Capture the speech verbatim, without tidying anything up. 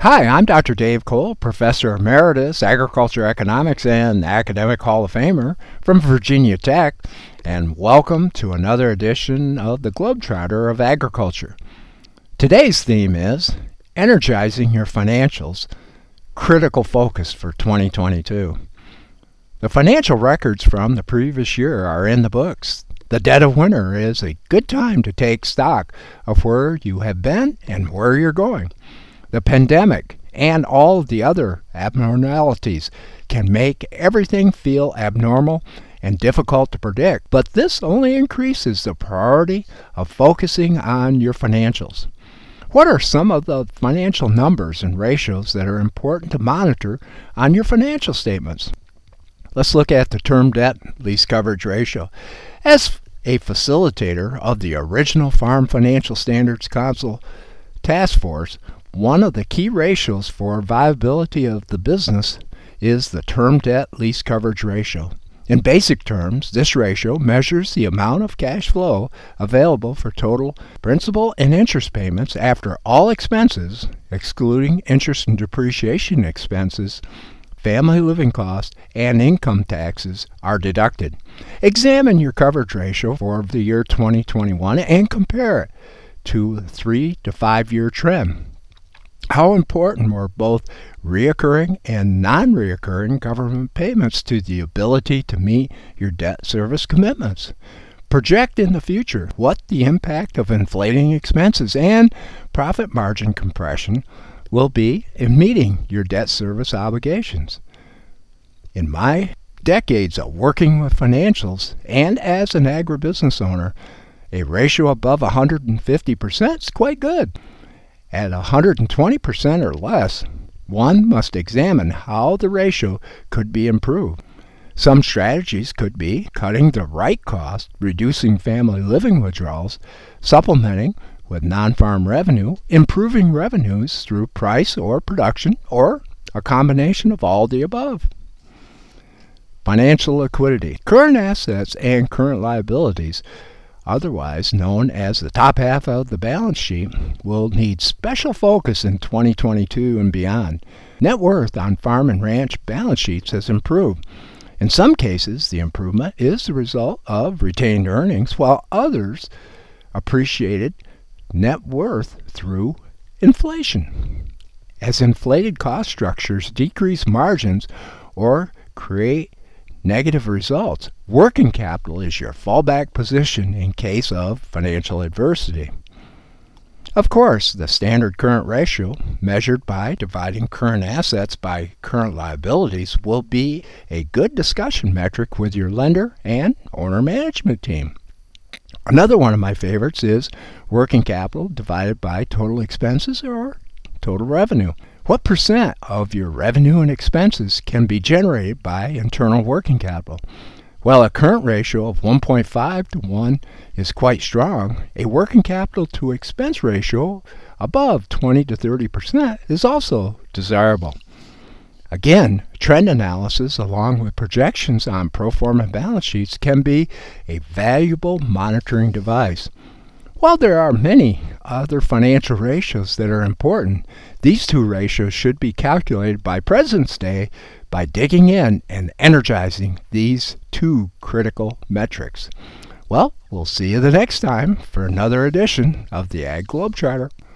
Hi, I'm Doctor Dave Cole, Professor Emeritus, Agriculture Economics and Academic Hall of Famer from Virginia Tech, and welcome to another edition of the Globetrotter of Agriculture. Today's theme is Energizing Your Financials, Critical Focus for twenty twenty-two. The financial records from the previous year are in the books. The dead of winter is a good time to take stock of where you have been and where you're going. The pandemic and all of the other abnormalities can make everything feel abnormal and difficult to predict, but this only increases the priority of focusing on your financials. What are some of the financial numbers and ratios that are important to monitor on your financial statements? Let's look at the term debt lease coverage ratio. As a facilitator of the original Farm Financial Standards Council Task Force, one of the key ratios for viability of the business is the term debt lease coverage ratio. In basic terms, this ratio measures the amount of cash flow available for total principal and interest payments after all expenses, excluding interest and depreciation expenses, family living costs, and income taxes are deducted. Examine your coverage ratio for the year twenty twenty-one and compare it to a three to five year trend. How important were both reoccurring and non-reoccurring government payments to the ability to meet your debt service commitments? Project in the future what the impact of inflating expenses and profit margin compression will be in meeting your debt service obligations. In my decades of working with financials and as an agribusiness owner, a ratio above one hundred fifty percent is quite good. At one hundred twenty percent or less, one must examine how the ratio could be improved. Some strategies could be cutting the right cost, reducing family living withdrawals, supplementing with non-farm revenue, improving revenues through price or production, or a combination of all the above. Financial liquidity. Current assets and current liabilities, otherwise known as the top half of the balance sheet, will need special focus in twenty twenty-two and beyond. Net worth on farm and ranch balance sheets has improved. In some cases, the improvement is the result of retained earnings, while others appreciated net worth through inflation. As inflated cost structures decrease margins or create negative results, working capital is your fallback position in case of financial adversity. Of course, the standard current ratio, measured by dividing current assets by current liabilities, will be a good discussion metric with your lender and owner management team. Another one of my favorites is working capital divided by total expenses or total revenue. What percent of your revenue and expenses can be generated by internal working capital? While a current ratio of one point five to one is quite strong, a working capital to expense ratio above twenty to thirty percent is also desirable. Again, trend analysis along with projections on pro forma balance sheets can be a valuable monitoring device. While there are many other financial ratios that are important, these two ratios should be calculated by President's Day by digging in and energizing these two critical metrics. Well, we'll see you the next time for another edition of the Ag Globetrotter.